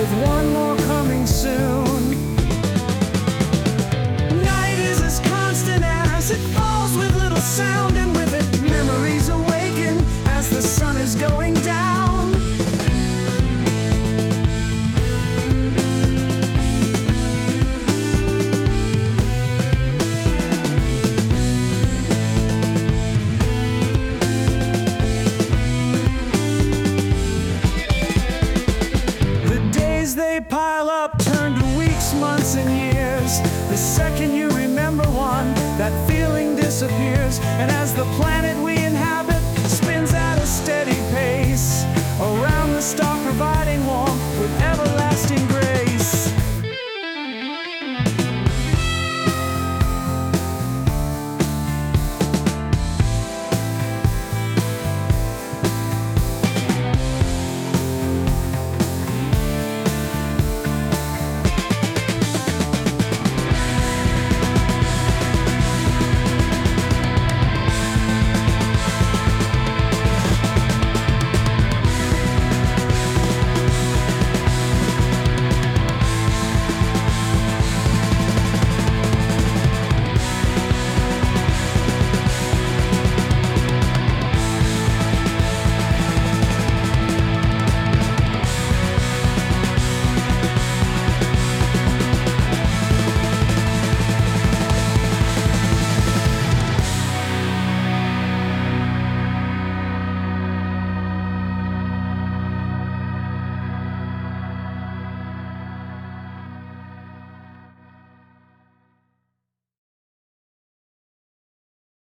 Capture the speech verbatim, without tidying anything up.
with one more coming soon. Night is as constant as it falls with little sound, and with it memories awaken as the sun is going down. They pile up, turn to weeks, months, and years. The second you remember one, that feeling disappears. And as the planet we inhabit spins at a steady pace,